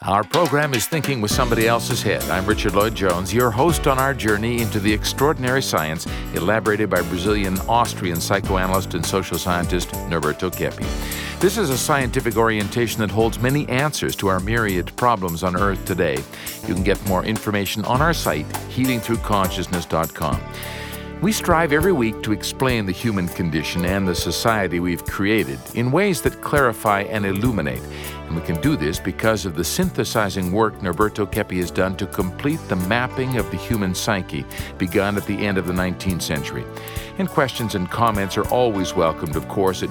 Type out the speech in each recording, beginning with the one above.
Our program is Thinking with Somebody Else's Head. I'm Richard Lloyd Jones, your host on our journey into the extraordinary science elaborated by Brazilian-Austrian psychoanalyst and social scientist Norberto Keppe. This is a scientific orientation that holds many answers to our myriad problems on Earth today. You can get more information on our site, healingthroughconsciousness.com. We strive every week to explain the human condition and the society we've created in ways that clarify and illuminate. And we can do this because of the synthesizing work Norberto Keppe has done to complete the mapping of the human psyche begun at the end of the 19th century. And questions and comments are always welcomed, of course, at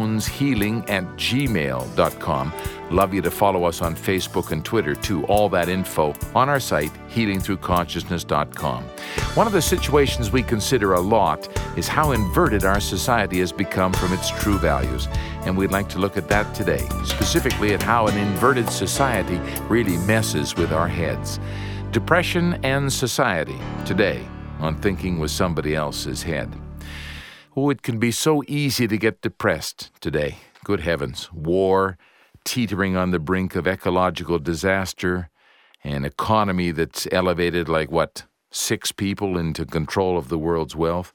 joneshealing@gmail.com. Love you to follow us on Facebook and Twitter, too. All that info on our site, healingthroughconsciousness.com. One of the situations we consider a lot is how inverted our society has become from its true values. And we'd like to look at that today, specifically at how an inverted society really messes with our heads. Depression and society, today, on Thinking with Somebody Else's Head. Oh, it can be so easy to get depressed today. Good heavens. War, teetering on the brink of ecological disaster, an economy that's elevated like, 6 people into control of the world's wealth.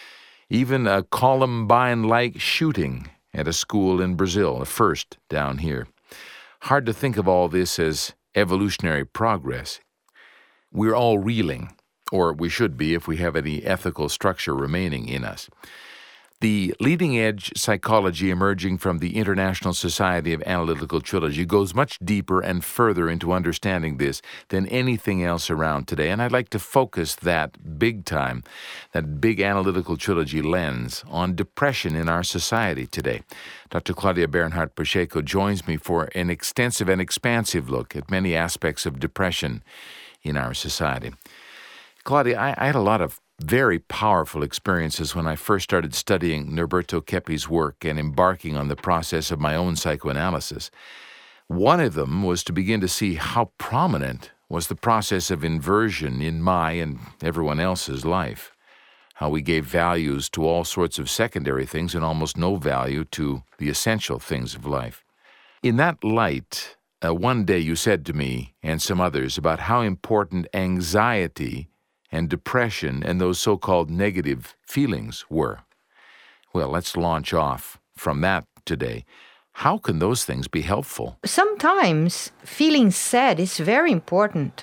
Even a Columbine-like shooting at a school in Brazil, a first down here. Hard to think of all this as evolutionary progress. We're all reeling, or we should be if we have any ethical structure remaining in us. The leading-edge psychology emerging from the International Society of Analytical Trilogy goes much deeper and further into understanding this than anything else around today, and I'd like to focus that big time, that big analytical trilogy lens, on depression in our society today. Dr. Claudia Bernhardt-Pacheco joins me for an extensive and expansive look at many aspects of depression in our society. Claudia, I had a lot of very powerful experiences when I first started studying Norberto Keppe's work and embarking on the process of my own psychoanalysis. One of them was to begin to see how prominent was the process of inversion in my and everyone else's life, how we gave values to all sorts of secondary things and almost no value to the essential things of life. In that light, one day you said to me and some others about how important anxiety and depression and those so-called negative feelings were. Well, let's launch off from that today. How can those things be helpful? Sometimes feeling sad is very important.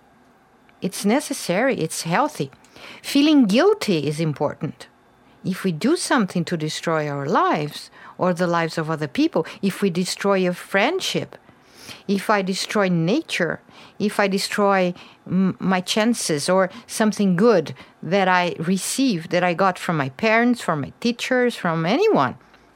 It's necessary, it's healthy. Feeling guilty is important. If we do something to destroy our lives or the lives of other people, if we destroy a friendship, if I destroy nature, if I destroy my chances or something good that I received, that I got from my parents, from my teachers, from anyone.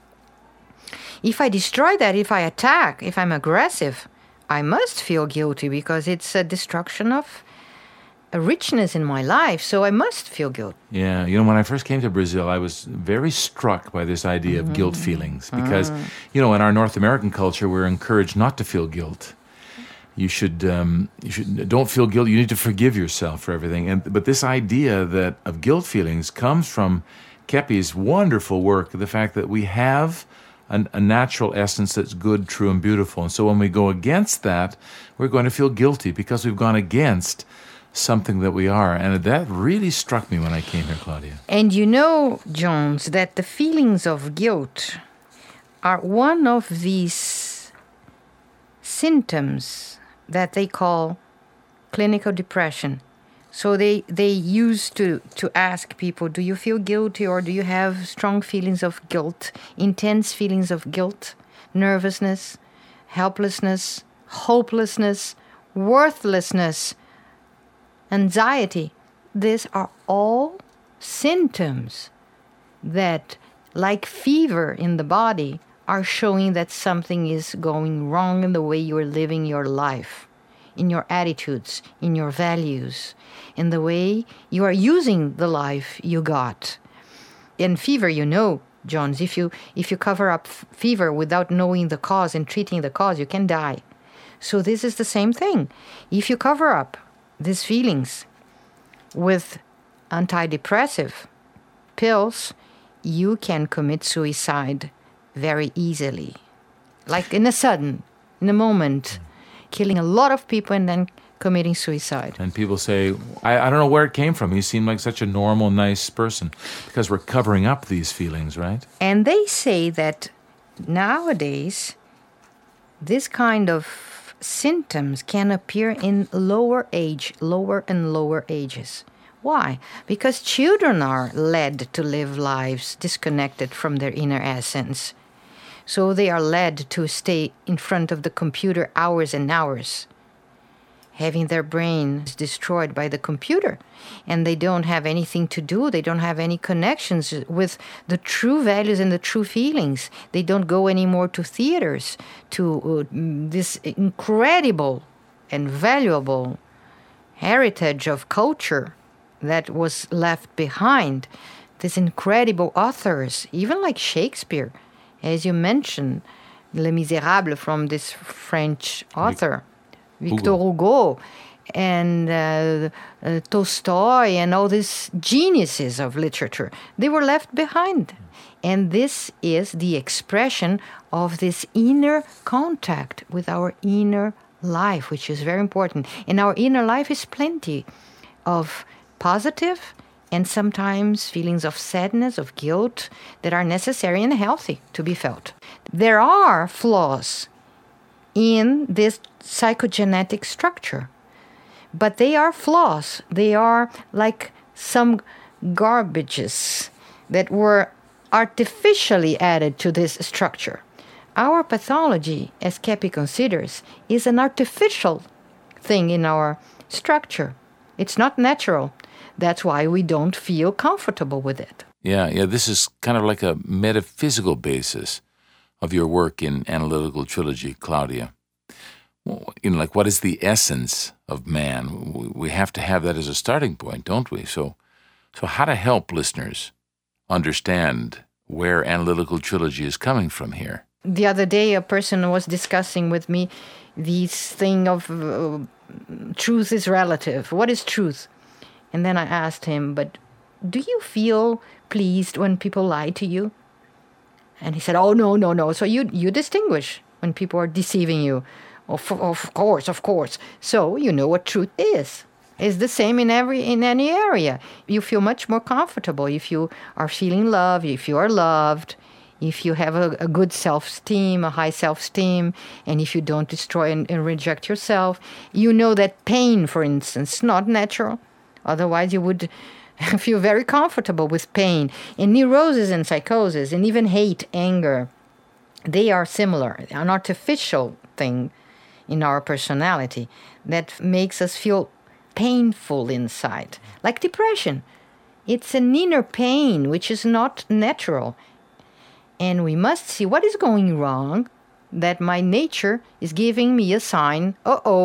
If I destroy that, if I attack, if I'm aggressive, I must feel guilty because it's a destruction of a richness in my life, so I must feel guilt. Yeah, when I first came to Brazil, I was very struck by this idea of guilt feelings because, in our North American culture, we're encouraged not to feel guilt. You should don't feel guilt. You need to forgive yourself for everything. But this idea of guilt feelings comes from Keppe's wonderful work, the fact that we have a natural essence that's good, true, and beautiful. And so when we go against that, we're going to feel guilty because we've gone against something that we are. And that really struck me when I came here, Claudia. And Jones, that the feelings of guilt are one of these symptoms that they call clinical depression. So they used to ask people, do you feel guilty or do you have strong feelings of guilt, intense feelings of guilt, nervousness, helplessness, hopelessness, worthlessness, anxiety? These are all symptoms that, like fever in the body, are showing that something is going wrong in the way you are living your life, in your attitudes, in your values, in the way you are using the life you got. In fever, Jones, if you cover up fever without knowing the cause and treating the cause, you can die. So this is the same thing. If you cover up these feelings with antidepressive pills, you can commit suicide very easily. Like in a moment, killing a lot of people and then committing suicide. And people say, I don't know where it came from. He seemed like such a normal, nice person. Because we're covering up these feelings, right? And they say that nowadays, this kind of symptoms can appear in lower and lower ages. Why? Because children are led to live lives disconnected from their inner essence. So they are led to stay in front of the computer hours and hours, having their brains destroyed by the computer. And they don't have anything to do. They don't have any connections with the true values and the true feelings. They don't go anymore to theaters, to this incredible and valuable heritage of culture that was left behind. These incredible authors, even like Shakespeare, as you mentioned, Les Misérables from this French author, Victor Hugo, and Tolstoy, and all these geniuses of literature. They were left behind. And this is the expression of this inner contact with our inner life, which is very important. And our inner life is plenty of positive and sometimes feelings of sadness, of guilt that are necessary and healthy to be felt. There are flaws in this psychogenetic structure, but they are flaws. They are like some garbages that were artificially added to this structure. Our pathology, as Kepi considers, is an artificial thing in our structure. It's not natural. That's why we don't feel comfortable with it. Yeah, this is kind of like a metaphysical basis of your work in Analytical Trilogy, Claudia. Like what is the essence of man? We have to have that as a starting point, don't we? So how to help listeners understand where Analytical Trilogy is coming from here? The other day, a person was discussing with me this thing of truth is relative. What is truth? And then I asked him, but do you feel pleased when people lie to you? And he said, oh, no. So you distinguish when people are deceiving you. Of course. So you know what truth is. It's the same in any area. You feel much more comfortable if you are feeling love, if you are loved, if you have a good self-esteem, a high self-esteem, and if you don't destroy and reject yourself. You know that pain, for instance, is not natural. Otherwise, you would feel very comfortable with pain. And neurosis and psychosis, and even hate, anger, they are similar, an artificial thing in our personality that makes us feel painful inside, like depression. It's an inner pain which is not natural. And we must see what is going wrong, that my nature is giving me a sign,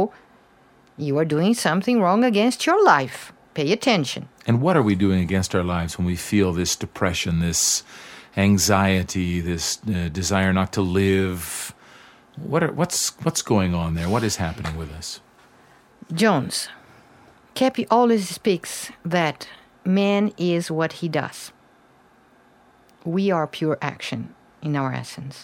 you are doing something wrong against your life. Pay attention. And what are we doing against our lives when we feel this depression, this anxiety, this desire not to live? What's going on there? What is happening with us? Jones, Kepi always speaks that man is what he does. We are pure action in our essence.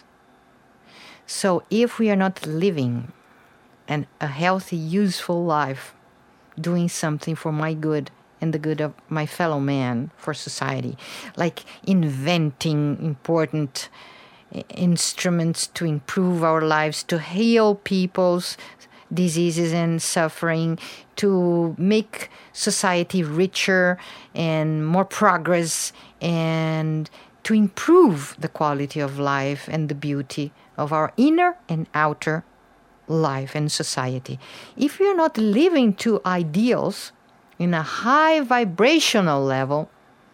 So if we are not living a healthy, useful life, doing something for my good and the good of my fellow man, for society, like inventing important instruments to improve our lives, to heal people's diseases and suffering, to make society richer and more progress, and to improve the quality of life and the beauty of our inner and outer life and society. If we are not living to ideals in a high vibrational level,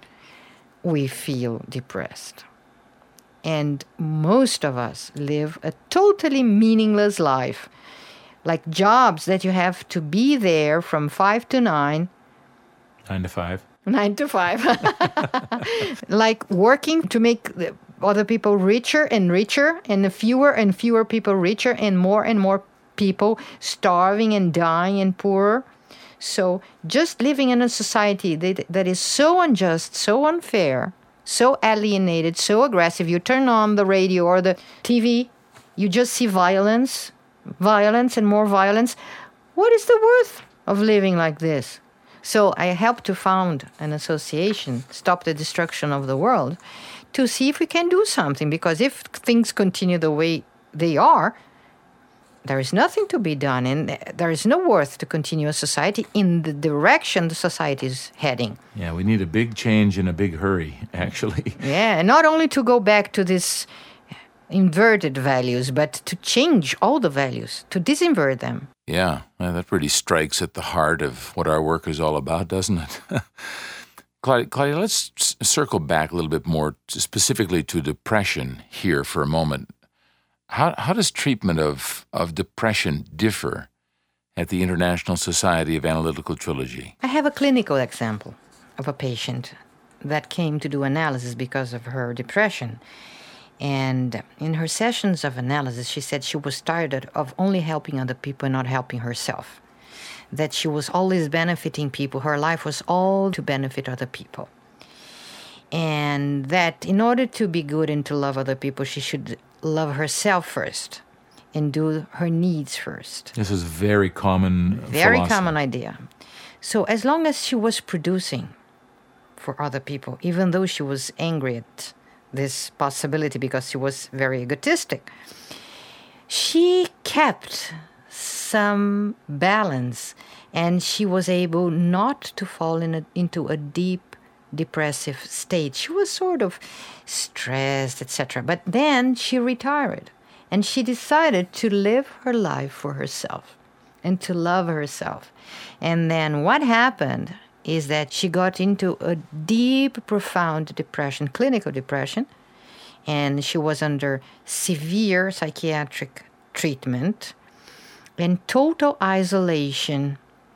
we feel depressed. And most of us live a totally meaningless life, like jobs that you have to be there from 5 to 9. 9 to 5. 9 to 5. Like working to make other people richer, and fewer people richer, and more people starving and dying and poorer. So just living in a society that is so unjust, so unfair, so alienated, so aggressive. You turn on the radio or the TV, you just see violence, violence and more violence. What is the worth of living like this? So I helped to found an association, Stop the Destruction of the World, to see if we can do something. Because if things continue the way they are, there is nothing to be done, and there is no worth to continue a society in the direction the society is heading. Yeah, we need a big change in a big hurry, actually. Yeah, and not only to go back to this inverted values, but to change all the values, to disinvert them. Yeah, well, that really strikes at the heart of what our work is all about, doesn't it? Claudia, let's circle back a little bit more specifically to depression here for a moment. How does treatment of depression differ at the International Society of Analytical Trilogy? I have a clinical example of a patient that came to do analysis because of her depression. And in her sessions of analysis, she said she was tired of only helping other people and not helping herself. That she was always benefiting people. Her life was all to benefit other people. And that in order to be good and to love other people, she should love herself first and do her needs first. This is very common Very philosophy. common idea. So as long as she was producing for other people, even though she was angry at this possibility because she was very egotistic, she kept some balance, and she was able not to fall into a deep depressive state. She was sort of stressed, etc. But then she retired, and she decided to live her life for herself and to love herself. And then what happened is that she got into a deep, profound depression, clinical depression, and she was under severe psychiatric treatment and total isolation.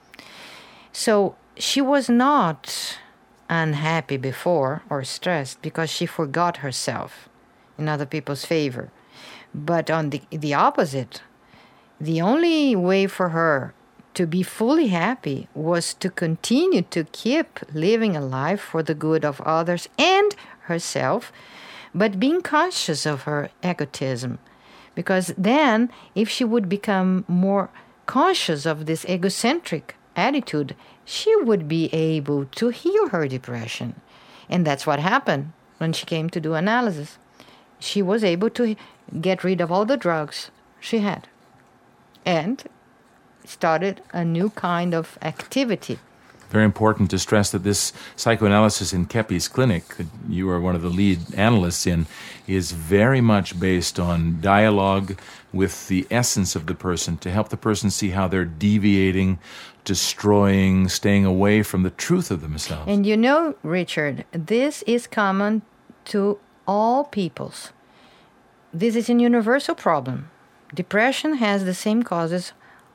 So she was not unhappy before or stressed because she forgot herself in other people's favor. But on the opposite, the only way for her to be fully happy was to continue to keep living a life for the good of others and herself, but being conscious of her egotism. Because then, if she would become more conscious of this egocentric attitude, she would be able to heal her depression. And that's what happened when she came to do analysis. She was able to get rid of all the drugs she had and started a new kind of activity. Very important to stress that this psychoanalysis in Keppe's clinic, that you are one of the lead analysts in, is very much based on dialogue with the essence of the person to help the person see how they're deviating, destroying, staying away from the truth of themselves. And you know, Richard, this is common to all peoples. This is a universal problem. Depression has the same causes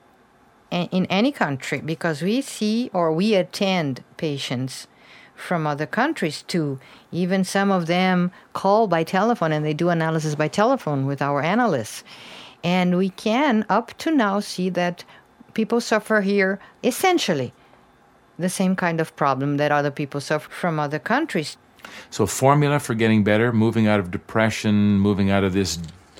in any country, because we see or we attend patients from other countries too. Even some of them call by telephone and they do analysis by telephone with our analysts. And we can up to now see that people suffer here essentially the same kind of problem that other people suffer from other countries. So formula for getting better, moving out of depression, moving out of this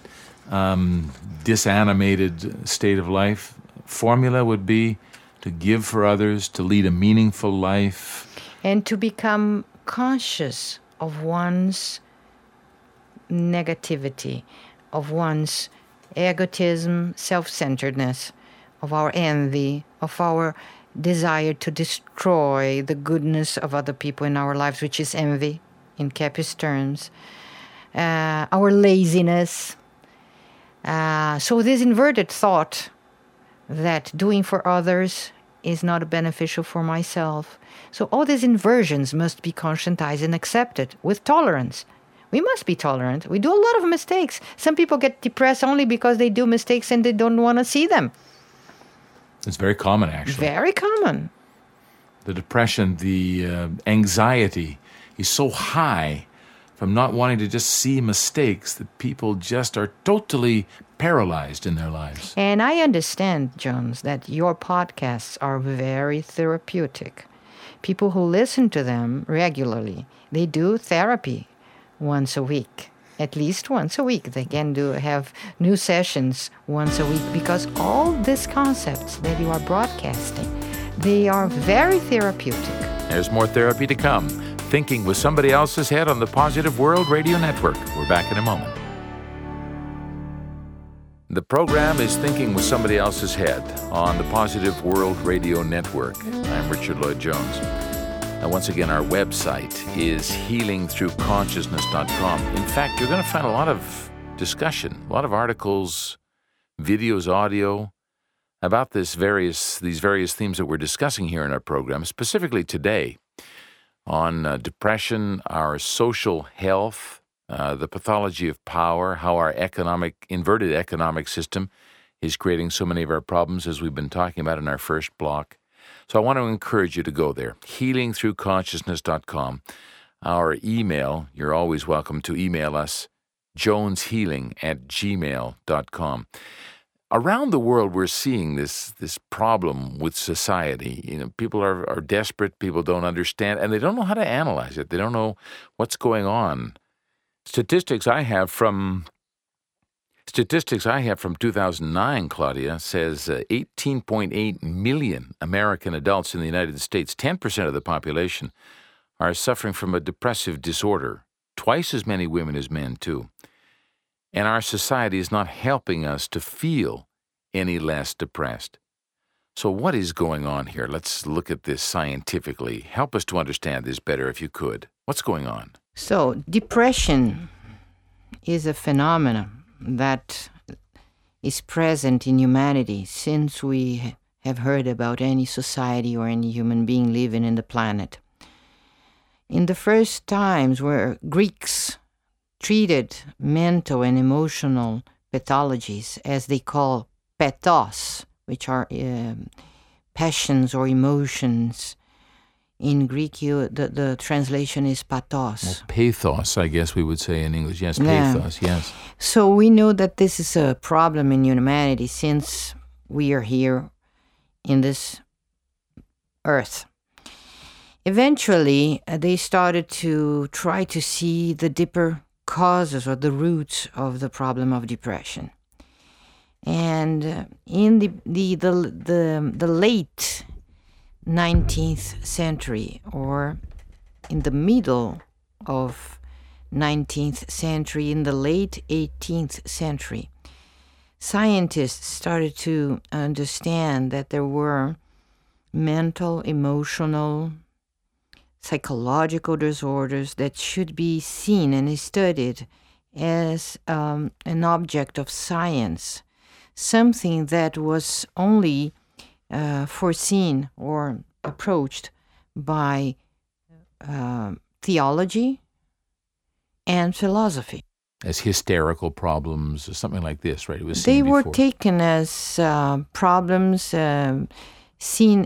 disanimated state of life, formula would be to give for others, to lead a meaningful life. And to become conscious of one's negativity, of one's egotism, self-centeredness, of our envy, of our desire to destroy the goodness of other people in our lives, which is envy, in Keppe's terms, our laziness. So this inverted thought that doing for others is not beneficial for myself. So all these inversions must be conscientized and accepted with tolerance. We must be tolerant. We do a lot of mistakes. Some people get depressed only because they do mistakes and they don't want to see them. It's very common, actually. Very common. The depression, the anxiety is so high from not wanting to just see mistakes that people just are totally paralyzed in their lives. And I understand, Jones, that your podcasts are very therapeutic. People who listen to them regularly, they do therapy once a week. At least once a week. They can have new sessions once a week, because all these concepts that you are broadcasting, they are very therapeutic. There's more therapy to come. Thinking with Somebody Else's Head on the Positive World Radio Network. We're back in a moment. The program is Thinking with Somebody Else's Head on the Positive World Radio Network. I'm Richard Lloyd Jones. And once again, our website is healingthroughconsciousness.com. In fact, you're going to find a lot of discussion, a lot of articles, videos, audio about these various themes that we're discussing here in our program, specifically today on depression, our social health, the pathology of power, how our inverted economic system is creating so many of our problems, as we've been talking about in our first block. So I want to encourage you to go there, healingthroughconsciousness.com. Our email, you're always welcome to email us, joneshealing@gmail.com. Around the world, we're seeing this problem with society. People are desperate, people don't understand, and they don't know how to analyze it. They don't know what's going on. Statistics I have from 2009, Claudia, says 18.8 million American adults in the United States, 10% of the population, are suffering from a depressive disorder. Twice as many women as men, too. And our society is not helping us to feel any less depressed. So what is going on here? Let's look at this scientifically. Help us to understand this better if you could. What's going on? So depression is a phenomenon that is present in humanity since we have heard about any society or any human being living in the planet. In the first times where Greeks treated mental and emotional pathologies, as they call pathos, which are passions or emotions. In Greek, the translation is pathos. Well, pathos, I guess we would say in English. Yes, pathos, yes. So we know that this is a problem in humanity since we are here in this earth. Eventually, they started to try to see the deeper causes or the roots of the problem of depression. And in the late 19th century, or in the middle of 19th century, in the late 18th century, scientists started to understand that there were mental, emotional, psychological disorders that should be seen and studied as an object of science, something that was only foreseen or approached by theology and philosophy. As hysterical problems or something like this, right? It was They were before. taken as problems seen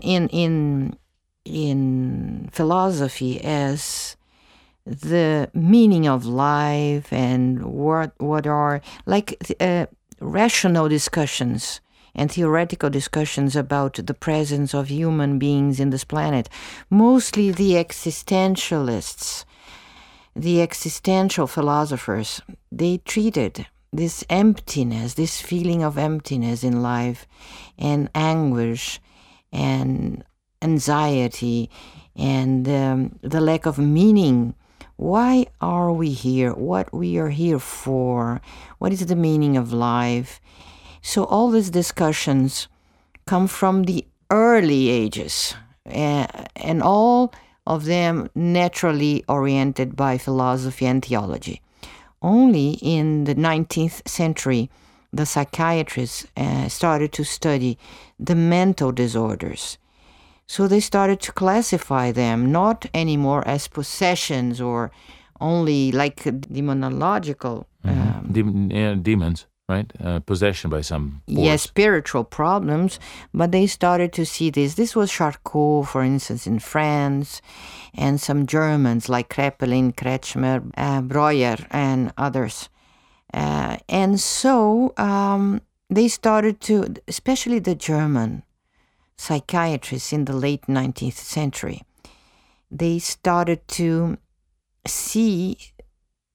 in philosophy as the meaning of life and what are like rational discussions and theoretical discussions about the presence of human beings in this planet. Mostly the existentialists, the existential philosophers, they treated this emptiness, this feeling of emptiness in life and anguish and anxiety and the lack of meaning. Why are we here? What we are here for? What is the meaning of life? So all these discussions come from the early ages, and all of them naturally oriented by philosophy and theology. Only in the 19th century, the psychiatrists started to study the mental disorders. So they started to classify them not anymore as possessions or only like demonological... demons, right? Possession by some force. Yes, spiritual problems, but they started to see this. This was Charcot, for instance, in France, and some Germans like Kraepelin, Kretschmer, Breuer, and others. And so they started to, especially the German psychiatrists in the late 19th century, they started to see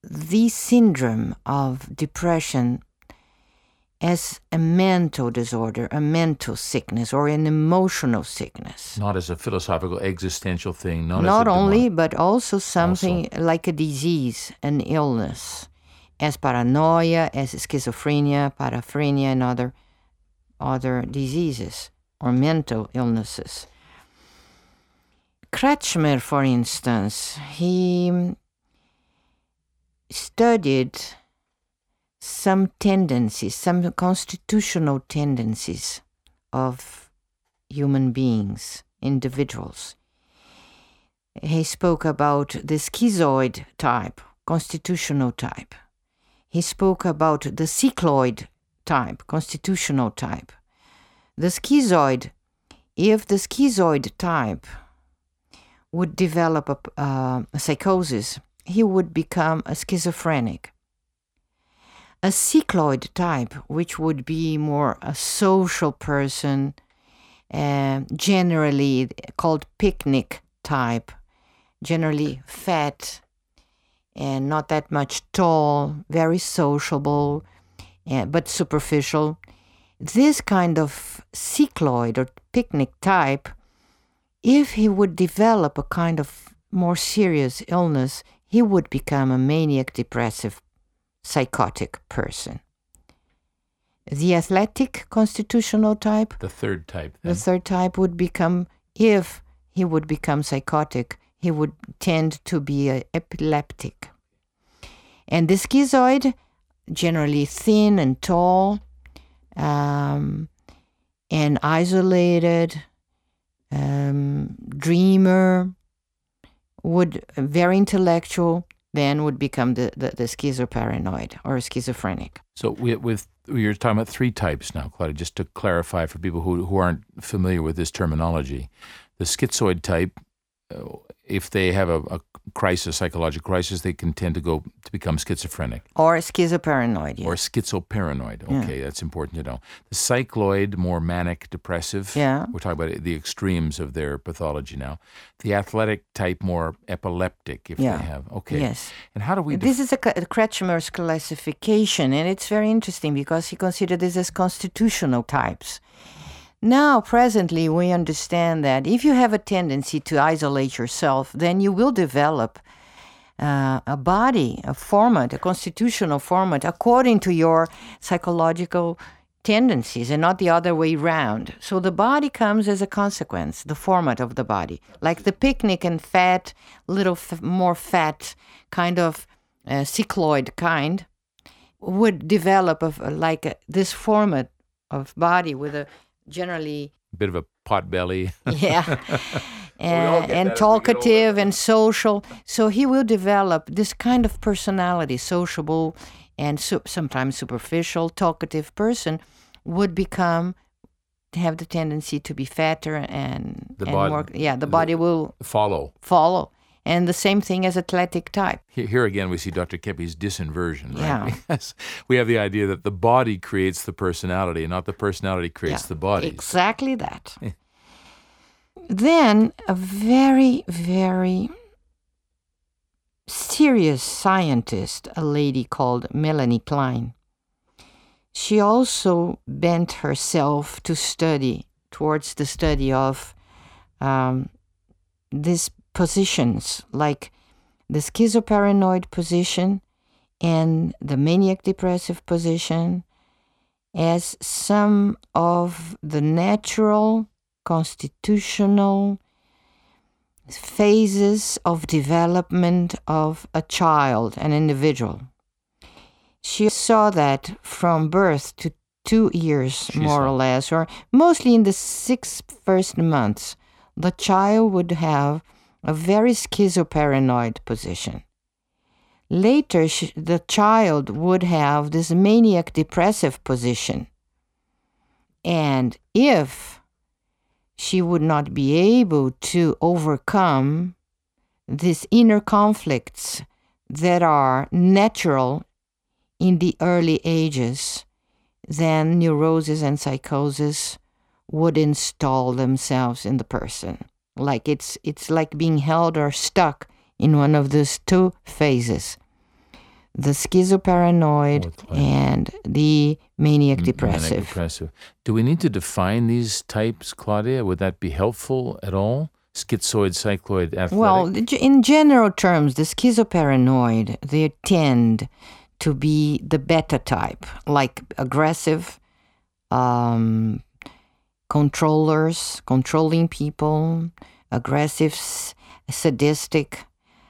the syndrome of depression as a mental disorder, a mental sickness, or an emotional sickness. Not as a philosophical, existential thing. Not only, but also something like a disease, an illness, as paranoia, as schizophrenia, paraphrenia, and other diseases or mental illnesses. Kretschmer, for instance, he studied some tendencies, some constitutional tendencies of human beings, individuals. He spoke about the schizoid type, constitutional type. He spoke about the cycloid type, constitutional type. The schizoid, if the schizoid type would develop a psychosis, he would become a schizophrenic. A cycloid type, which would be more a social person, generally called picnic type, generally fat and not that much tall, very sociable, but superficial. This kind of cycloid or picnic type, if he would develop a kind of more serious illness, he would become a maniac depressive psychotic person. The athletic constitutional type, the third type, then. The third type would become, if he would become psychotic, he would tend to be epileptic. And the schizoid, generally thin and tall, and isolated, dreamer, very intellectual, then would become the schizoparanoid or schizophrenic. So you're talking about three types now, Claudia, just to clarify for people who aren't familiar with this terminology. The schizoid type, if they have a crisis, psychological crisis, they can tend to become schizophrenic. Or schizoparanoid, yes. Or schizoparanoid, okay, yeah. That's important to know. The cycloid, more manic depressive. Yeah. We're talking about the extremes of their pathology now. The athletic type, more epileptic, if they have. Okay. Yes. And how do we... This is a Kretschmer's classification, and it's very interesting because he considered this as constitutional types. Now, presently, we understand that if you have a tendency to isolate yourself, then you will develop a body, a format, a constitutional format, according to your psychological tendencies and not the other way around. So the body comes as a consequence, the format of the body. Like the picnic and fat, more fat, kind of cycloid kind, would develop this format of body with a generally a bit of a pot belly. Yeah. And talkative and social. So he will develop this kind of personality, sociable and sometimes superficial, talkative person would have the tendency to be fatter and more. Yeah, the body will follow. And the same thing as athletic type. Here again, we see Dr. Keppe's disinversion, right? Yeah. Because we have the idea that the body creates the personality, and not the personality creates the body. Exactly that. Then a very, very serious scientist, a lady called Melanie Klein, she also bent herself towards the study of these positions, like the schizoparanoid position and the maniac depressive position, as some of the natural constitutional phases of development of a child, an individual. She saw that from birth to 2 years, more or less, or mostly in the 6 first months, the child would have a very schizoparanoid position. Later, the child would have this maniac depressive position. And if she would not be able to overcome these inner conflicts that are natural in the early ages, then neurosis and psychosis would install themselves in the person. Like it's like being held or stuck in one of those two phases. the schizoparanoid, and the manic depressive. Manic depressive. Do we need to define these types, Claudia? Would that be helpful at all? Schizoid, cycloid, athletic? Well, in general terms, the schizoparanoid, they tend to be the beta type, like aggressive, controllers, controlling people, aggressive, sadistic,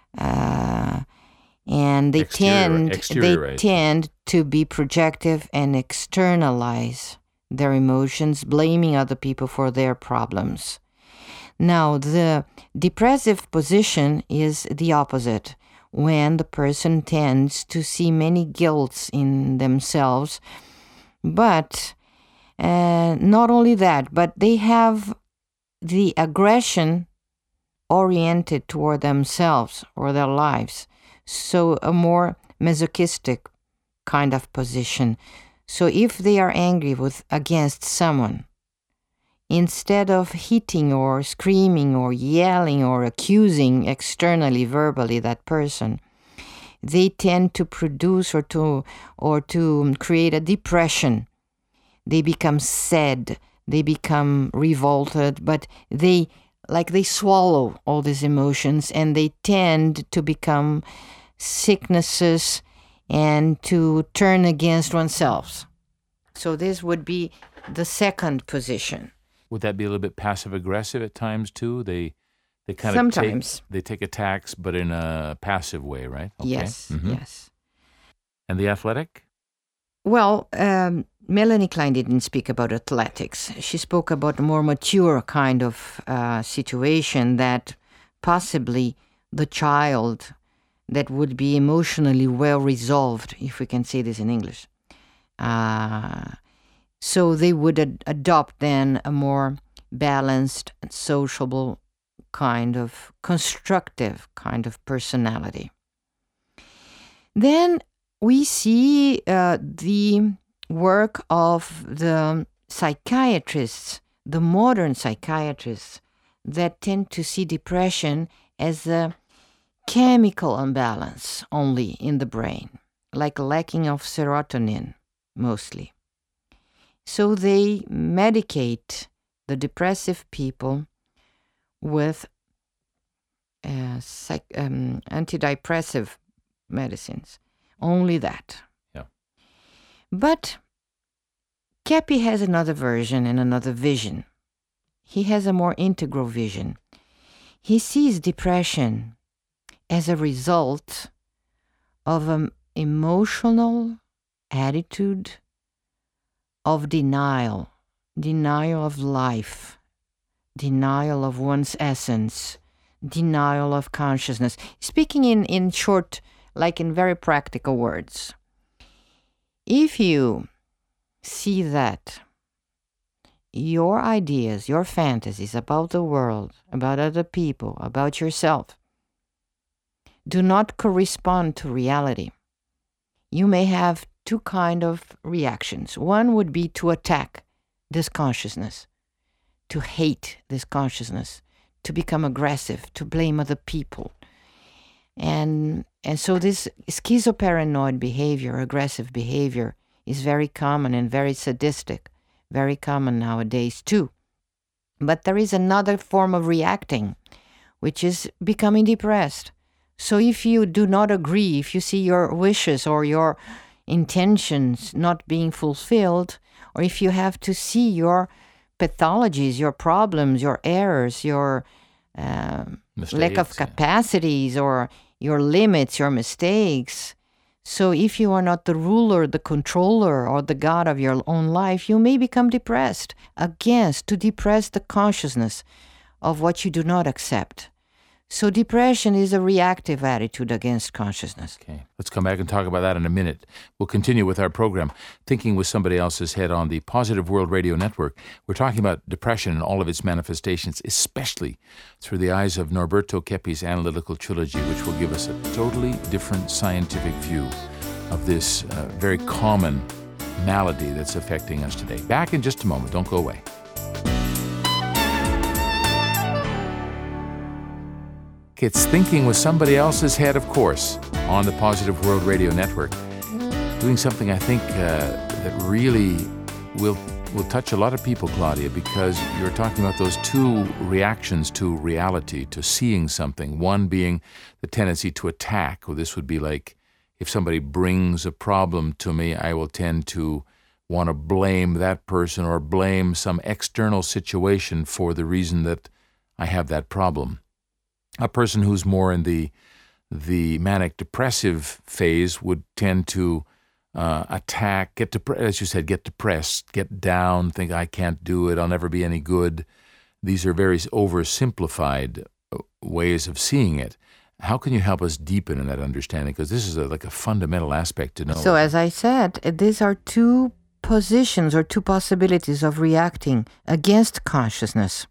and they tend to be projective and externalize their emotions, blaming other people for their problems. Now, the depressive position is the opposite, when the person tends to see many guilts in themselves, but not only that, but they have the aggression oriented toward themselves or their lives. So a more masochistic kind of position. So if they are angry against someone, instead of hitting or screaming or yelling or accusing externally, verbally that person, they tend to produce or to create a depression. They become sad, they become revolted, but they swallow all these emotions, and they tend to become sicknesses and to turn against oneself. So this would be the second position. Would that be a little bit passive-aggressive at times, too? They kind Sometimes. of take attacks, but in a passive way, right? Okay. Yes, yes. And the athletic? Well, Melanie Klein didn't speak about athletics. She spoke about a more mature kind of situation, that possibly the child that would be emotionally well-resolved, if we can say this in English. So they would adopt then a more balanced, sociable kind of constructive kind of personality. Then we see the work of the psychiatrists, the modern psychiatrists, that tend to see depression as a chemical imbalance only in the brain, like a lacking of serotonin, mostly. So they medicate the depressive people with antidepressive medicines. Only that. Yeah. But Kepi has another version and another vision. He has a more integral vision. He sees depression as a result of an emotional attitude of denial of life, denial of one's essence, denial of consciousness. Speaking in short, like in very practical words, if you see that your ideas, your fantasies about the world, about other people, about yourself, do not correspond to reality, you may have two kinds of reactions. One would be to attack this consciousness, to hate this consciousness, to become aggressive, to blame other people. And so this schizoparanoid behavior, aggressive behavior, is very common and very sadistic, very common nowadays too. But there is another form of reacting, which is becoming depressed. So if you do not agree, if you see your wishes or your intentions not being fulfilled, or if you have to see your pathologies, your problems, your errors, your lack of capacities, or your limits, your mistakes. So if you are not the ruler, the controller, or the god of your own life, you may become depressed. To depress the consciousness of what you do not accept. So depression is a reactive attitude against consciousness. Okay, let's come back and talk about that in a minute. We'll continue with our program, Thinking with Somebody Else's Head on the Positive World Radio Network. We're talking about depression and all of its manifestations, especially through the eyes of Norberto Keppi's analytical trilogy, which will give us a totally different scientific view of this very common malady that's affecting us today. Back in just a moment. Don't go away. back. It's Thinking with Somebody Else's Head, of course, on the Positive World Radio Network. Doing something I think that really will touch a lot of people, Claudia, because you're talking about those two reactions to reality, to seeing something. One being the tendency to attack, or this would be like if somebody brings a problem to me, I will tend to want to blame that person or blame some external situation for the reason that I have that problem. A person who's more in the manic depressive phase would tend to attack, as you said, get depressed, get down, think I can't do it, I'll never be any good. These are very oversimplified ways of seeing it. How can you help us deepen in that understanding? Because this is like a fundamental aspect to know. So as I said, these are two positions or two possibilities of reacting against consciousness.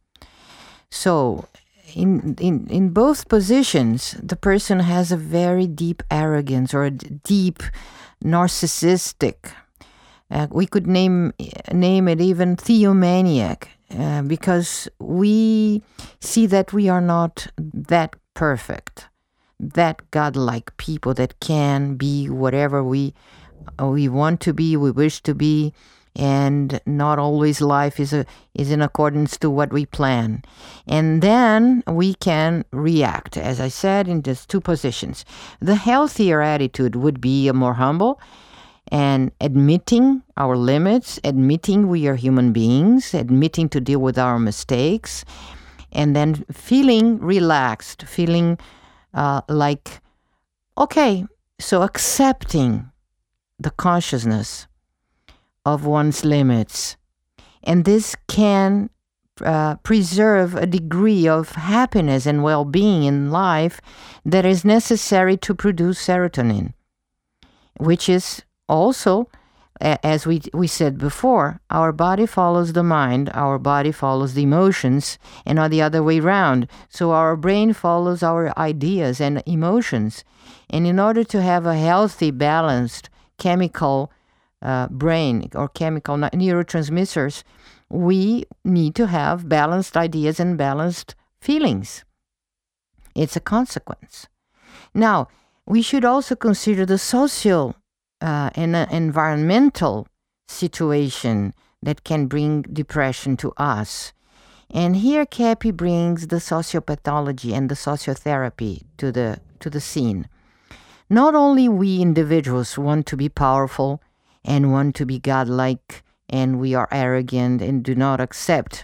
So in both positions, the person has a very deep arrogance or a deep narcissistic. We could name it even theomaniac, because we see that we are not that perfect, that godlike people that can be whatever we want to be, we wish to be, and not always life is in accordance to what we plan. And then we can react, as I said, in just two positions. The healthier attitude would be a more humble and admitting our limits, admitting we are human beings, admitting to deal with our mistakes, and then feeling relaxed, feeling like, okay, so accepting the consciousness of one's limits. And this can preserve a degree of happiness and well-being in life that is necessary to produce serotonin, which is also, as we said before, our body follows the mind, our body follows the emotions, and not the other way around. So our brain follows our ideas and emotions. And in order to have a healthy, balanced chemical brain or chemical neurotransmitters, we need to have balanced ideas and balanced feelings. It's a consequence. Now, we should also consider the social and environmental situation that can bring depression to us. And here Kepi brings the sociopathology and the sociotherapy to the scene. Not only we individuals want to be powerful and want to be godlike, and we are arrogant and do not accept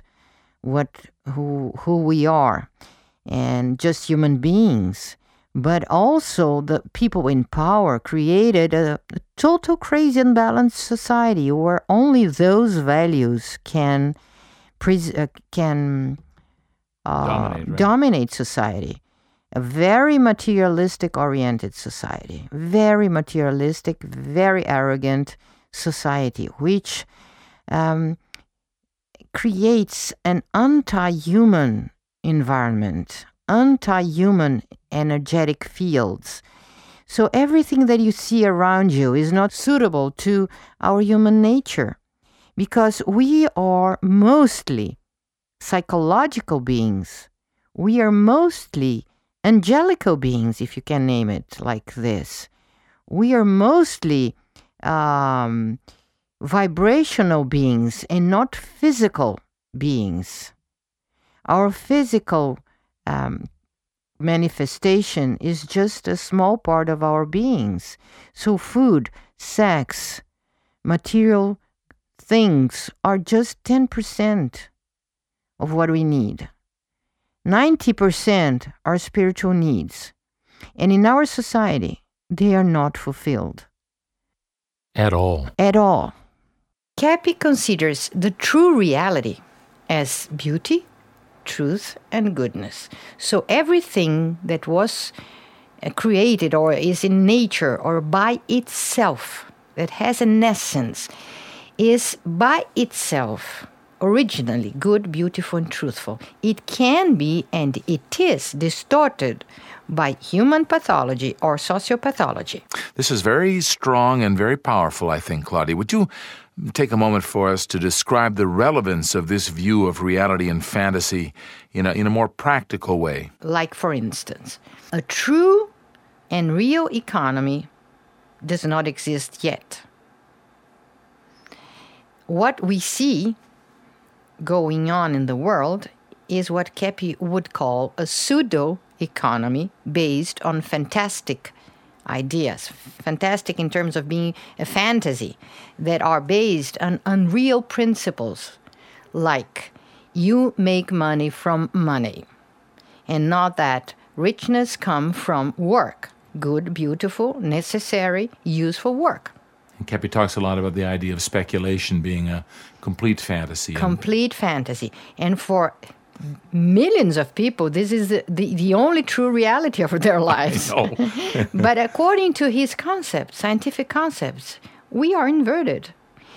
who we are and just human beings, but also the people in power created a total crazy unbalanced society where only those values can dominate society. A very materialistic oriented society, very materialistic, very arrogant society, which creates an anti-human environment, anti-human energetic fields. So everything that you see around you is not suitable to our human nature, because we are mostly psychological beings. We are mostly angelical beings, if you can name it like this. We are mostly vibrational beings and not physical beings. Our physical manifestation is just a small part of our beings. So food, sex, material things are just 10% of what we need. 90% are spiritual needs. And in our society, they are not fulfilled. At all. At all. Kepi considers the true reality as beauty, truth, and goodness. So everything that was created or is in nature or by itself, that has an essence, is by itself originally good, beautiful, and truthful. It can be, and it is, distorted by human pathology or sociopathology. This is very strong and very powerful, I think, Claudia. Would you take a moment for us to describe the relevance of this view of reality and fantasy in a more practical way? Like, for instance, a true and real economy does not exist yet. What we see going on in the world is what Kepi would call a pseudo-economy based on fantastic ideas, fantastic in terms of being a fantasy, that are based on unreal principles, like you make money from money, and not that richness comes from work, good, beautiful, necessary, useful work. And Kepi talks a lot about the idea of speculation being a complete fantasy. Complete fantasy. And for millions of people, this is the only true reality of their lives. But according to his concepts, scientific concepts, we are inverted.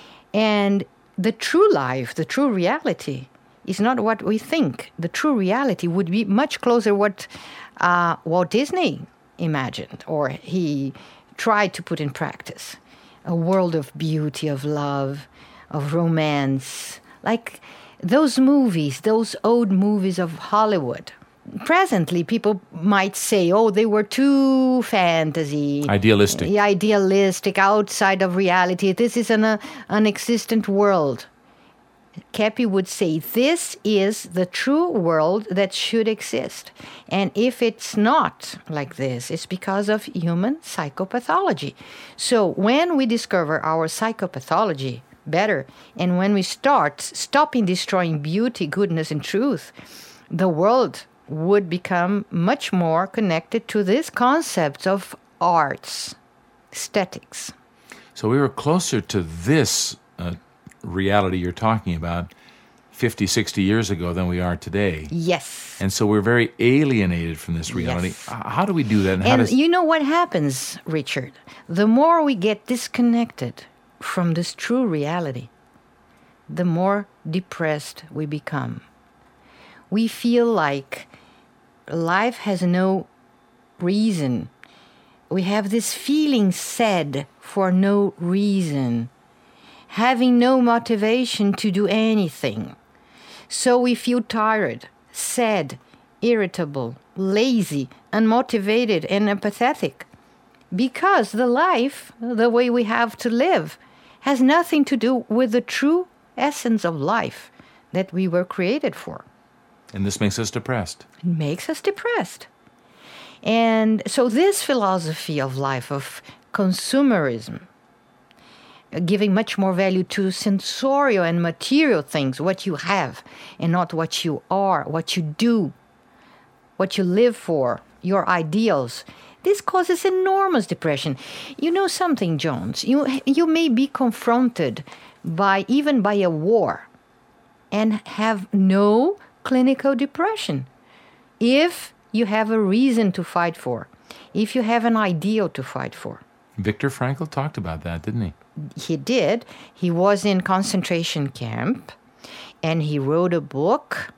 And the true life, the true reality, is not what we think. The true reality would be much closer what Walt Disney imagined, or he tried to put in practice. A world of beauty, of love, of romance, like those movies, those old movies of Hollywood. Presently, people might say, oh, they were too fantasy. Idealistic, outside of reality. This is an existent world. Kepi would say, this is the true world that should exist. And if it's not like this, it's because of human psychopathology. So when we discover our psychopathology better, and when we start stopping destroying beauty, goodness, and truth, the world would become much more connected to this concept of arts, aesthetics. So we were closer to this reality you're talking about 50, 60 years ago than we are today. Yes. And so we're very alienated from this reality. Yes. How do we do that? And you know what happens, Richard? The more we get disconnected from this true reality, the more depressed we become. We feel like life has no reason. We have this feeling sad for no reason, having no motivation to do anything. So we feel tired, sad, irritable, lazy, unmotivated, and apathetic, because the life, the way we have to live, has nothing to do with the true essence of life that we were created for. And this makes us depressed. It makes us depressed. And so this philosophy of life, of consumerism, giving much more value to sensorial and material things, what you have, and not what you are, what you do, what you live for, your ideals. This causes enormous depression. You know something, Jones? You may be confronted even by a war and have no clinical depression if you have a reason to fight for, if you have an ideal to fight for. Viktor Frankl talked about that, didn't he? He did. He was in concentration camp, and he wrote a book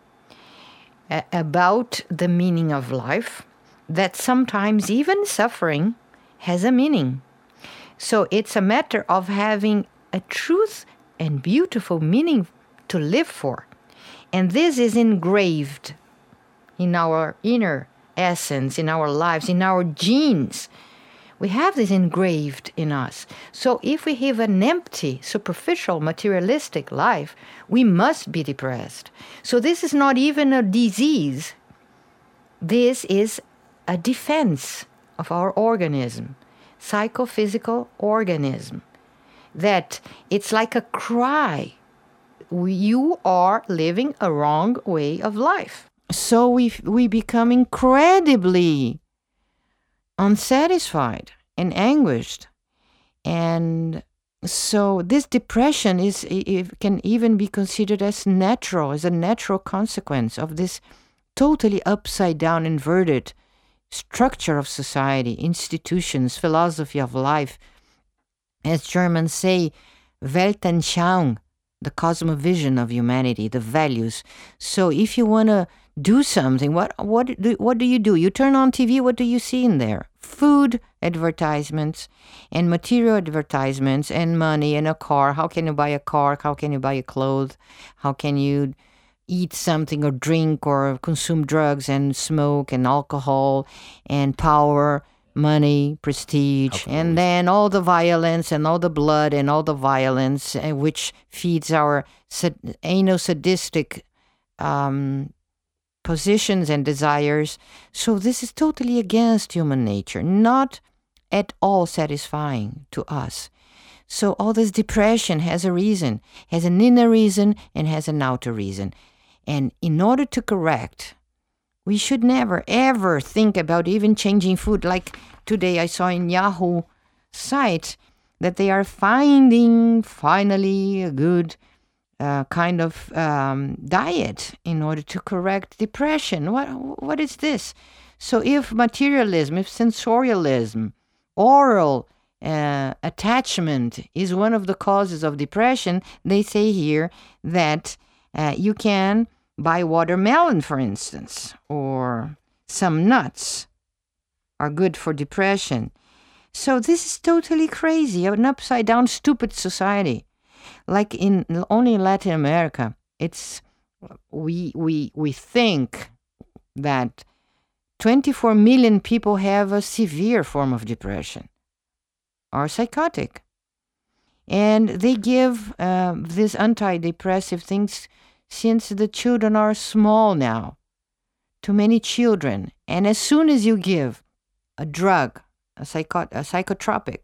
about the meaning of life, that sometimes even suffering has a meaning. So it's a matter of having a truth and beautiful meaning to live for. And this is engraved in our inner essence, in our lives, in our genes. We have this engraved in us. So if we have an empty, superficial, materialistic life, we must be depressed. So this is not even a disease. This is a defense of our organism, psychophysical organism, that it's like a cry. You are living a wrong way of life. So we become incredibly unsatisfied and anguished. And so this depression can even be considered as natural, as a natural consequence of this totally upside down, inverted structure of society, institutions, philosophy of life. As Germans say, Weltanschauung, the cosmovision of humanity, the values. So if you want to do something, what do you do? You turn on TV, what do you see in there? Food advertisements and material advertisements and money and a car. How can you buy a car? How can you buy a clothes? How can you eat something or drink or consume drugs and smoke and alcohol and power, money, prestige, and then all the violence and all the blood and all the violence, which feeds our anal-sadistic positions and desires. So this is totally against human nature, not at all satisfying to us. So all this depression has a reason, has an inner reason and has an outer reason. And in order to correct, we should never, ever think about even changing food. Like today I saw in Yahoo site that they are finding finally a good kind of diet in order to correct depression. What is this? So if materialism, if sensorialism, oral attachment is one of the causes of depression, they say here that you can buy watermelon, for instance, or some nuts are good for depression. So this is totally crazy, an upside-down, stupid society. Like only in Latin America, it's we think that 24 million people have a severe form of depression, are psychotic, and they give these antidepressive things since the children are small now, to many children. And as soon as you give a drug, a psychotropic,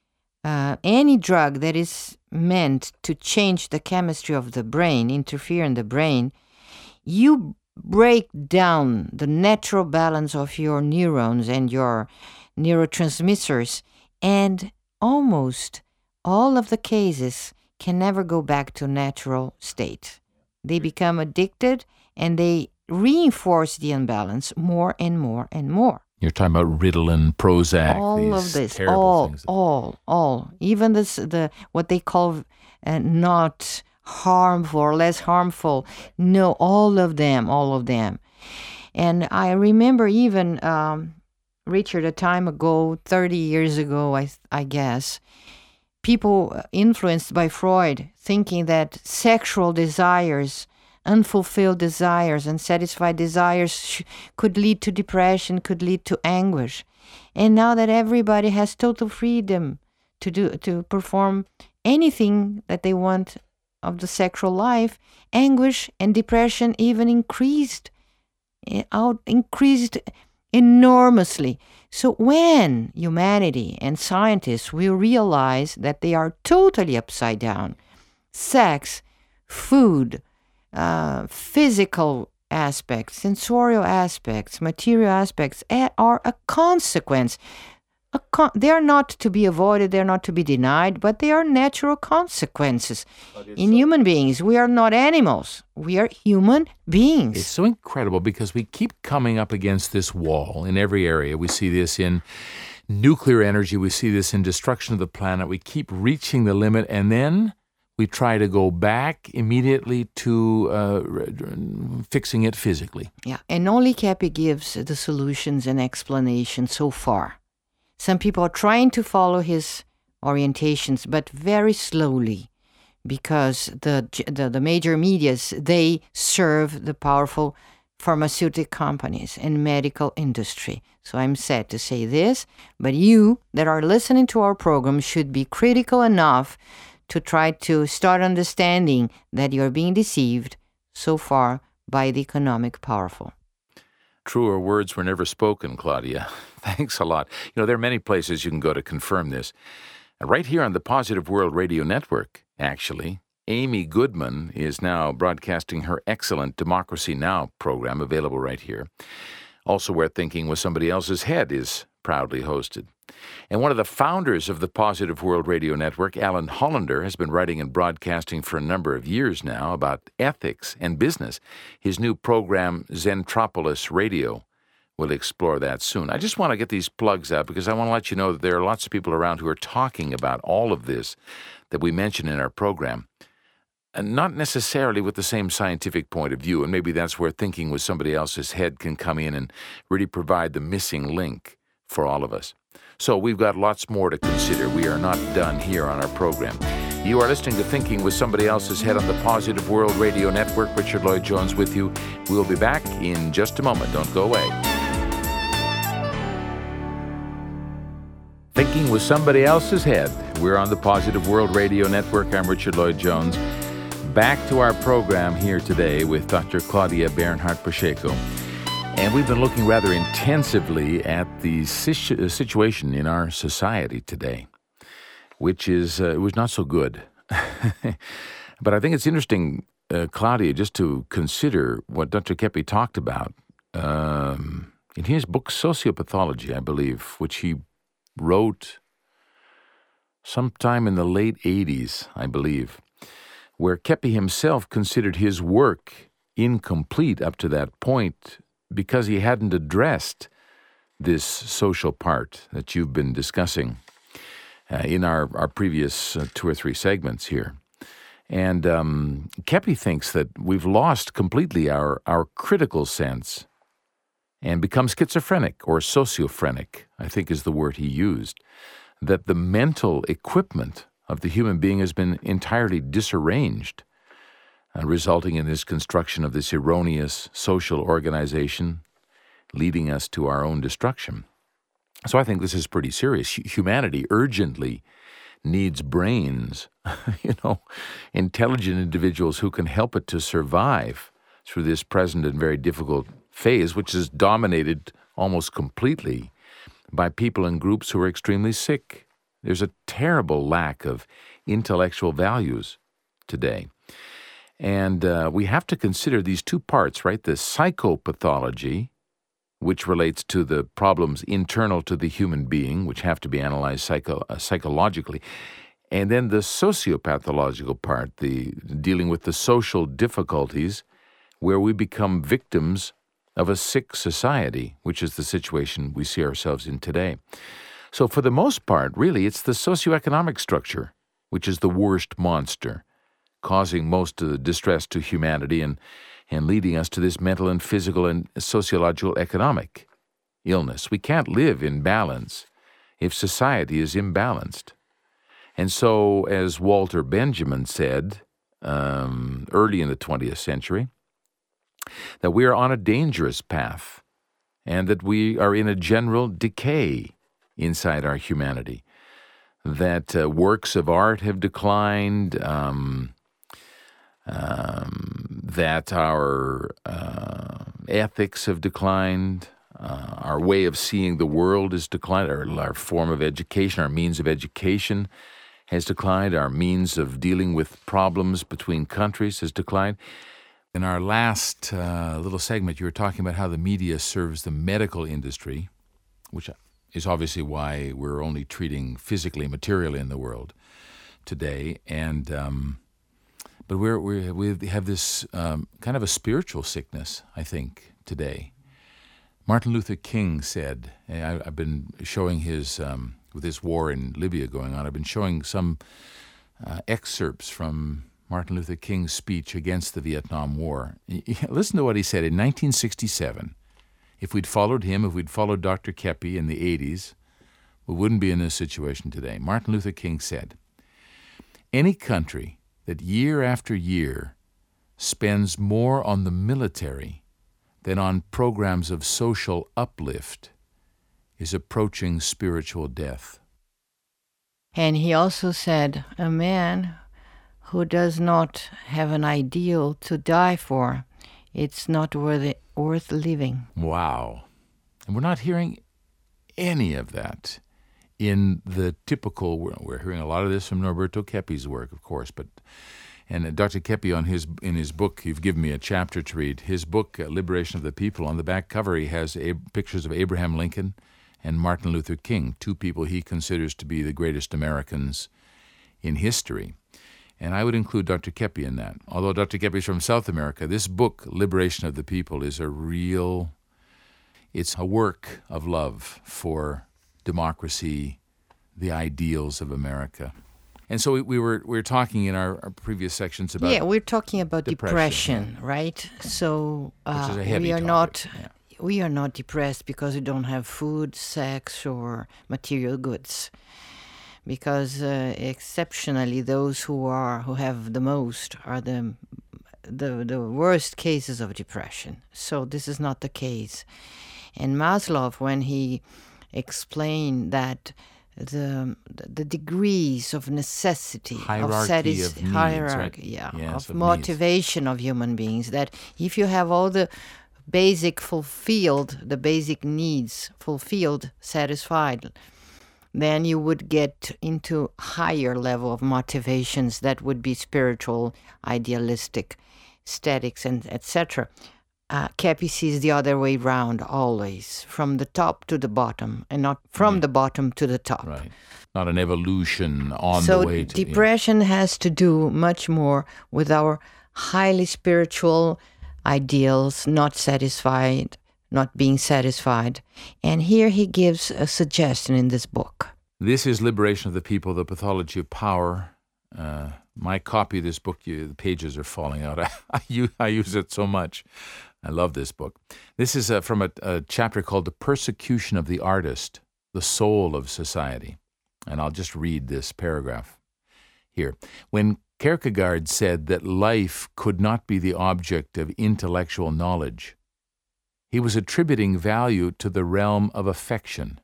any drug that is meant to change the chemistry of the brain, interfere in the brain, you break down the natural balance of your neurons and your neurotransmitters, and almost all of the cases can never go back to natural state. They become addicted and they reinforce the imbalance more and more and more. You're talking about Ritalin, Prozac, all of this, things. all. Even the what they call not harmful or less harmful. No, all of them. And I remember even, Richard, a time ago, 30 years ago, I guess, people influenced by Freud thinking that sexual desires, unfulfilled desires, unsatisfied desires could lead to depression, could lead to anguish. And now that everybody has total freedom to perform anything that they want of the sexual life, anguish and depression even increased enormously. So when humanity and scientists will realize that they are totally upside down, sex, food, physical aspects, sensorial aspects, material aspects are a consequence. They are not to be avoided, they are not to be denied, but they are natural consequences. In human beings, we are not animals. We are human beings. It's so incredible because we keep coming up against this wall in every area. We see this in nuclear energy. We see this in destruction of the planet. We keep reaching the limit, and then we try to go back immediately to fixing it physically. Yeah, and only Kepi gives the solutions and explanations so far. Some people are trying to follow his orientations, but very slowly, because the major medias, they serve the powerful pharmaceutical companies and medical industry. So I'm sad to say this, but you that are listening to our program should be critical enough to try to start understanding that you're being deceived so far by the economic powerful. Truer words were never spoken, Claudia. Thanks a lot. There are many places you can go to confirm this. Right here on the Positive World Radio Network, actually, Amy Goodman is now broadcasting her excellent Democracy Now! Program, available right here. Also where Thinking with Somebody Else's Head is proudly hosted. And one of the founders of the Positive World Radio Network, Alan Hollander, has been writing and broadcasting for a number of years now about ethics and business. His new program, Zentropolis Radio, will explore that soon. I just want to get these plugs out because I want to let you know that there are lots of people around who are talking about all of this that we mentioned in our program. and not necessarily with the same scientific point of view, and maybe that's where thinking with somebody else's head can come in and really provide the missing link for all of us. So we've got lots more to consider. We are not done here on our program. You are listening to Thinking with Somebody Else's Head on the Positive World Radio Network. Richard Lloyd Jones with you. We'll be back in just a moment. Don't go away. Thinking with Somebody Else's Head. We're on the Positive World Radio Network. I'm Richard Lloyd Jones. Back to our program here today with Dr. Claudia Bernhardt-Pacheco. And we've been looking rather intensively at the situation in our society today, which is was not so good. But I think it's interesting, Claudia, just to consider what Dr. Kepi talked about in his book Sociopathology, I believe, which he wrote sometime in the late 80s, I believe, where Kepi himself considered his work incomplete up to that point because he hadn't addressed this social part that you've been discussing in our previous 2 or 3 segments here. And Kepi thinks that we've lost completely our critical sense and become schizophrenic or sociophrenic, I think is the word he used, that the mental equipment of the human being has been entirely disarranged, resulting in this construction of this erroneous social organization, leading us to our own destruction. So I think this is pretty serious. Humanity urgently needs brains, intelligent individuals who can help it to survive through this present and very difficult phase, which is dominated almost completely by people and groups who are extremely sick. There's a terrible lack of intellectual values today. And we have to consider these 2 parts, right? The psychopathology, which relates to the problems internal to the human being, which have to be analyzed psychologically, and then the sociopathological part, the dealing with the social difficulties where we become victims of a sick society, which is the situation we see ourselves in today. So for the most part, really, it's the socioeconomic structure, which is the worst monster, causing most of the distress to humanity and leading us to this mental and physical and sociological economic illness. We can't live in balance if society is imbalanced. And so, as Walter Benjamin said early in the 20th century, that we are on a dangerous path and that we are in a general decay inside our humanity, that works of art have declined, that our ethics have declined, our way of seeing the world has declined, our form of education, our means of education has declined, our means of dealing with problems between countries has declined. In our last little segment, you were talking about how the media serves the medical industry, which is obviously why we're only treating physically, materially in the world today. And but we have this kind of a spiritual sickness, I think, today. Martin Luther King said, I've been showing his, with this war in Libya going on, I've been showing some excerpts from Martin Luther King's speech against the Vietnam War. Listen to what he said in 1967. If we'd followed him, if we'd followed Dr. Kepi in the 80s, we wouldn't be in this situation today. Martin Luther King said, "Any country that year after year spends more on the military than on programs of social uplift is approaching spiritual death." And he also said, a man who does not have an ideal to die for, it's not worth living. Wow. And we're not hearing any of that in the typical, we're hearing a lot of this from Norberto Kepi's work, of course, and Dr. Kepi in his book, you've given me a chapter to read, his book, Liberation of the People, on the back cover he has pictures of Abraham Lincoln and Martin Luther King, 2 people he considers to be the greatest Americans in history. And I would include Dr. Kepi in that. Although Dr. Kepi is from South America, this book, Liberation of the People, is it's a work of love for democracy, the ideals of America. And so we were talking in our previous sections about we're talking about depression, right? So which is a heavy we are topic. we are not depressed because we don't have food, sex, or material goods. Because exceptionally, those who have the most are the worst cases of depression. So this is not the case. And Maslow, when he explained that the degrees of necessity, hierarchy of needs, hierarchy, right? Yes, of motivation of human beings, that if you have all the basic needs fulfilled, satisfied, then you would get into higher level of motivations that would be spiritual, idealistic, aesthetics, and etc. Kepi sees the other way round always, from the top to the bottom, and not from the bottom to the top. Right. Not an evolution on the way to... So depression has to do much more with our highly spiritual ideals, not being satisfied. And here he gives a suggestion in this book. This is Liberation of the People, The Pathology of Power. My copy of this book, the pages are falling out. I use it so much. I love this book. This is from a chapter called The Persecution of the Artist, the Soul of Society. And I'll just read this paragraph here. When Kierkegaard said that life could not be the object of intellectual knowledge, he was attributing value to the realm of affection.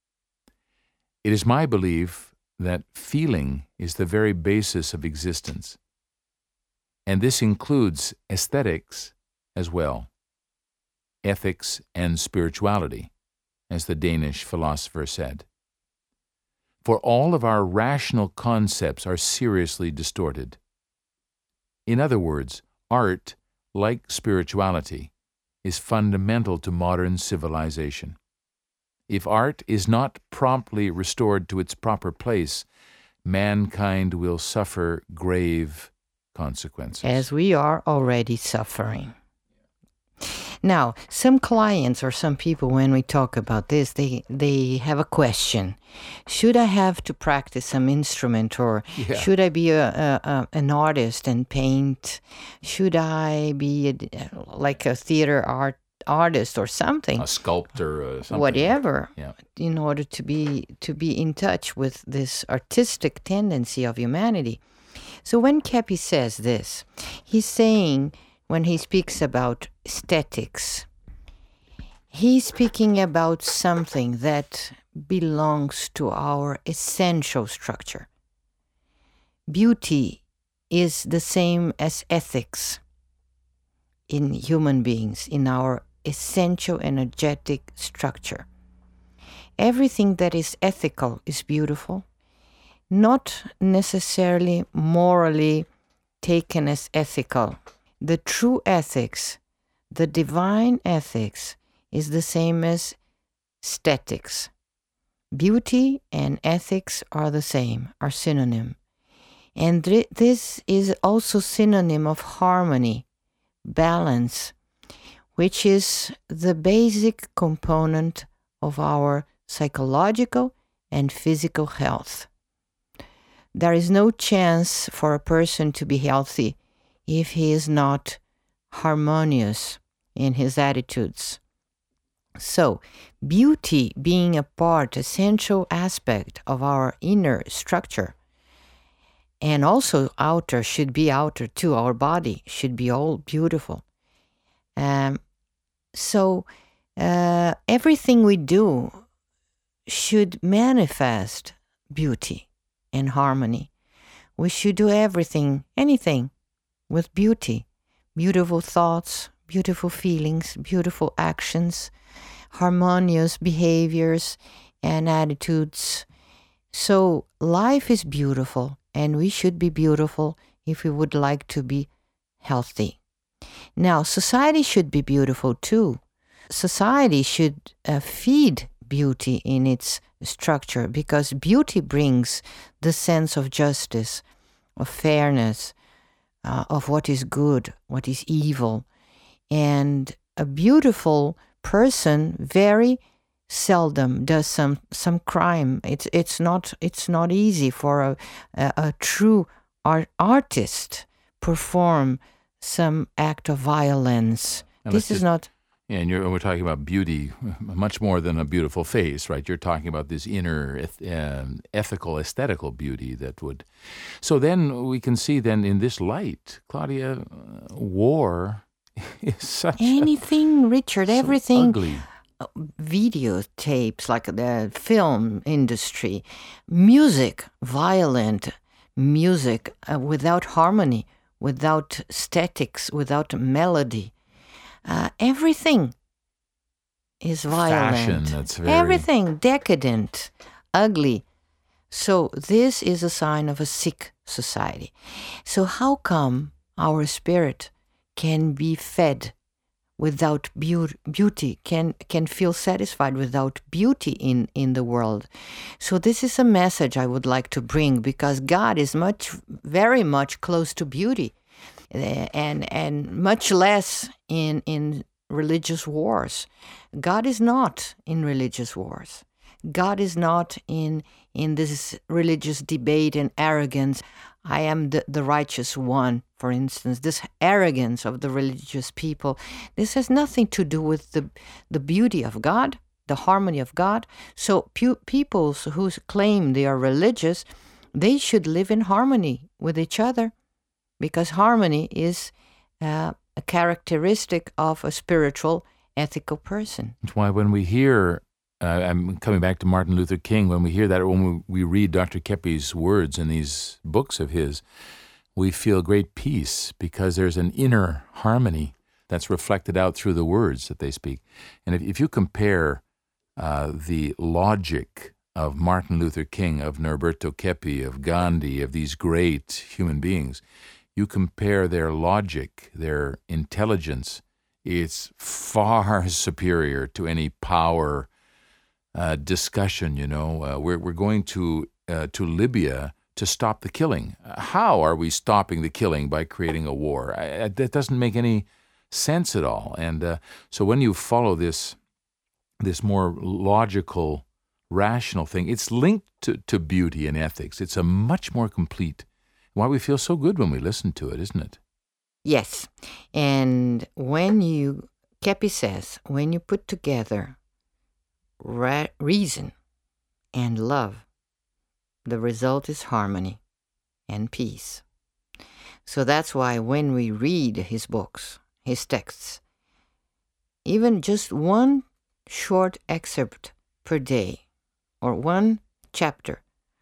It is my belief that feeling is the very basis of existence, and this includes aesthetics as well, ethics and spirituality, as the Danish philosopher said. For all of our rational concepts are seriously distorted. In other words, art, like spirituality, is fundamental to modern civilization. If art is not promptly restored to its proper place, mankind will suffer grave consequences. As we are already suffering. Now, some clients or some people, when we talk about this, they have a question. Should I have to practice some instrument, or should I be an artist and paint? Should I be like a theater artist or something? A sculptor or something. Whatever, in order to be in touch with this artistic tendency of humanity. So when Kepi says this, he's saying, when he speaks about aesthetics, he's speaking about something that belongs to our essential structure. Beauty is the same as ethics in human beings, in our essential energetic structure. Everything that is ethical is beautiful, not necessarily morally taken as ethical. The true ethics, the divine ethics, is the same as aesthetics. Beauty and ethics are the same, are synonym. And this is also synonym of harmony, balance, which is the basic component of our psychological and physical health. There is no chance for a person to be healthy if he is not harmonious in his attitudes. So, beauty being a essential aspect of our inner structure, and also should be outer too, our body should be all beautiful. So, everything we do should manifest beauty and harmony. We should do anything, with beauty, beautiful thoughts, beautiful feelings, beautiful actions, harmonious behaviors and attitudes. So life is beautiful, and we should be beautiful if we would like to be healthy. Now, society should be beautiful too. Society should feed beauty in its structure, because beauty brings the sense of justice, of fairness, of what is good, what is evil. And a beautiful person very seldom does some crime. It's not easy for a true artist perform some act of violence. And this is not. Yeah, and we're talking about beauty, much more than a beautiful face, right? You're talking about this inner ethical, aesthetical beauty that would. So then we can see then in this light, Claudia, war is such anything, Richard, so everything. Ugly. Videotapes, like the film industry, music, violent music without harmony, without statics, without melody. Everything is violent. Fashion, that's very... Everything decadent, ugly. So this is a sign of a sick society. So how come our spirit can be fed without beauty, can feel satisfied without beauty in the world? So this is a message I would like to bring, because God is very much close to beauty, and much less in religious wars. God is not in religious wars. God is not in this religious debate and arrogance. I am the righteous one, for instance. This arrogance of the religious people, this has nothing to do with the beauty of God, the harmony of God. So people who claim they are religious, they should live in harmony with each other, because harmony is a characteristic of a spiritual, ethical person. That's why when we hear, I'm coming back to Martin Luther King, when we hear that, when we read Dr. Keppe's words in these books of his, we feel great peace, because there's an inner harmony that's reflected out through the words that they speak. And if you compare the logic of Martin Luther King, of Norberto Keppe, of Gandhi, of these great human beings, you compare their logic, their intelligence, it's far superior to any power discussion. We're going to Libya to stop the killing. How are we stopping the killing? By creating a war? That doesn't make any sense at all. And so when you follow this more logical, rational thing, it's linked to beauty and ethics. It's a much more complete. Why we feel so good when we listen to it, isn't it? Yes. And Keppe says, when you put together reason and love, the result is harmony and peace. So that's why when we read his books, his texts, even just one short excerpt per day or one chapter,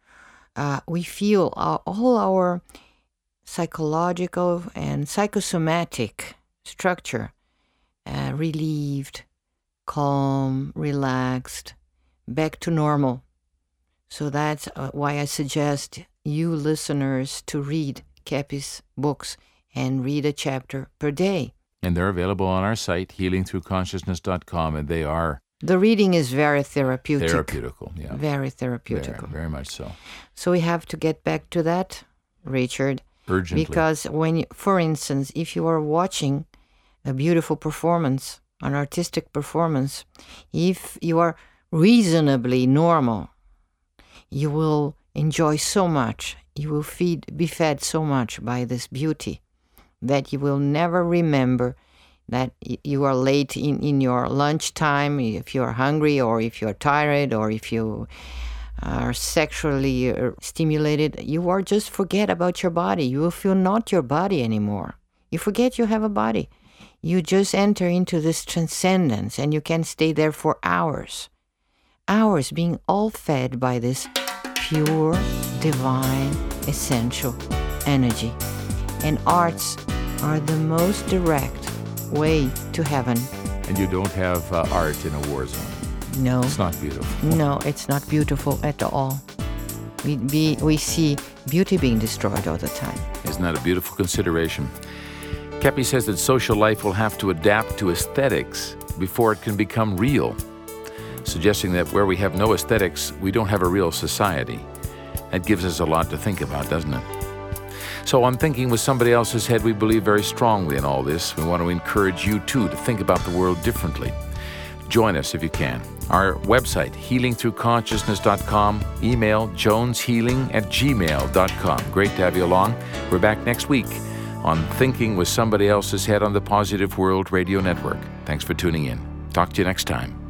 we feel all our psychological and psychosomatic structure relieved, calm, relaxed, back to normal. So that's why I suggest you listeners to read Keppe's books and read a chapter per day. And they're available on our site, healingthroughconsciousness.com, and they are... The reading is very therapeutic. Therapeutical, yeah. Very therapeutical. Very much so. So we have to get back to that, Richard. Urgently. Because for instance, if you are watching a beautiful performance, an artistic performance, if you are reasonably normal, you will enjoy so much, you will be fed so much by this beauty that you will never remember that you are late in your lunchtime, if you are hungry or if you are tired or if you are sexually stimulated. You are just forget about your body. You will feel not your body anymore. You forget you have a body. You just enter into this transcendence, and you can stay there for hours. Hours being all fed by this pure, divine, essential energy. And arts are the most direct way to heaven. And you don't have art in a war zone. No. It's not beautiful. No, it's not beautiful at all. We see beauty being destroyed all the time. Isn't that a beautiful consideration? Keppe says that social life will have to adapt to aesthetics before it can become real, suggesting that where we have no aesthetics, we don't have a real society. That gives us a lot to think about, doesn't it? So on Thinking with Somebody Else's Head, we believe very strongly in all this. We want to encourage you, too, to think about the world differently. Join us if you can. Our website, healingthroughconsciousness.com, email joneshealing@gmail.com. Great to have you along. We're back next week on Thinking with Somebody Else's Head on the Positive World Radio Network. Thanks for tuning in. Talk to you next time.